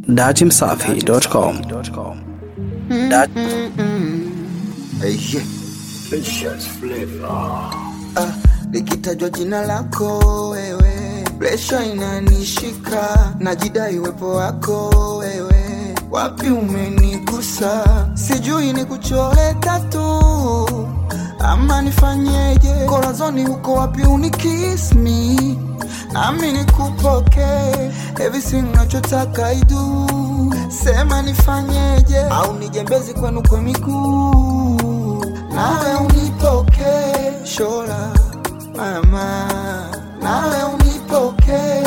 dachimsafi.com. Likitajwa jina lako wewe, presha inanishika, najidai uwepo wako wewe. Wapi umenigusa, sijui ni kuchore tatu ama nifanyeje. Corazoni uko wapi unikiss me, nami nikupoke. Everything unachotaka I do, sema nifanyeje. Au nijembezi kwenu kwa miguu, nawe unipoke. Shola mama, nawe unipoke.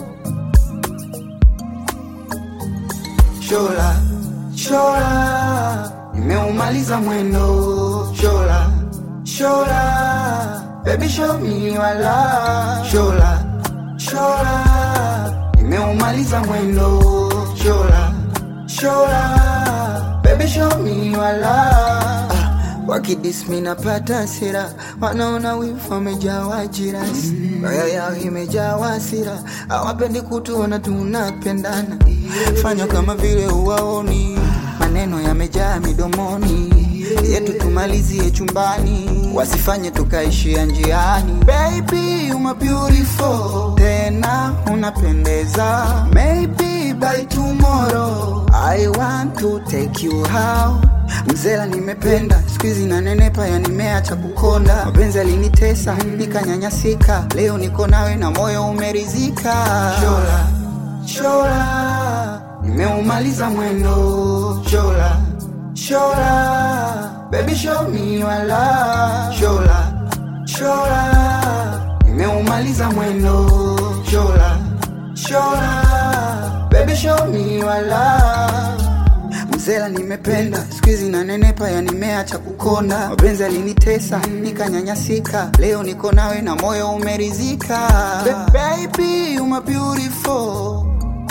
Shola, shola, nimeumaliza mwendo. Shola, shola, baby show me your love. Shola, shola, nimeumaliza mwendo. Shola, shola, baby show me your love. Wakidis mi napata hasira, wanaona wifu wamejawa jirasi. Baya yao imejawa hasira, hawapendi kutuona tunapendana. Fanya kama vile uwaoni, maneno yamejaa midomoni. Yetu tumalizie chumbani, wasifanye tukaishia njiani. Baby you my beautiful, tena unapendeza. Maybe by tomorrow I want to take you out. Mzela nimependa, squeeze na nenepa ya nimeacha kukonda. Mapenzi alinitesa, nikanyanyasika. Leo niko nawe na moyo umerizika. Shola, shola, nimeumaliza mwendo. Shola, shola, baby show me your love. Shola, shola, nimeumaliza mwendo. Shola, shola, baby show me your love. Mzela nimependa, squeeze na nenepa ya nimeacha kukonda. Mapenzi alinitesa, nikanyanyasika. Leo niko nawe na moyo umerizika. Baby you my beautiful,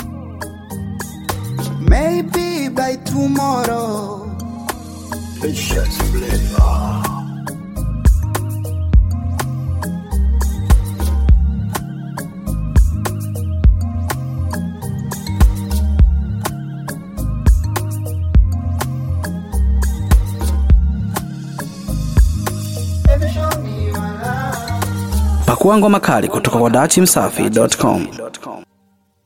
maybe by tomorrow. Pakua ngoma kali kutoka kwa dachimsafi.com.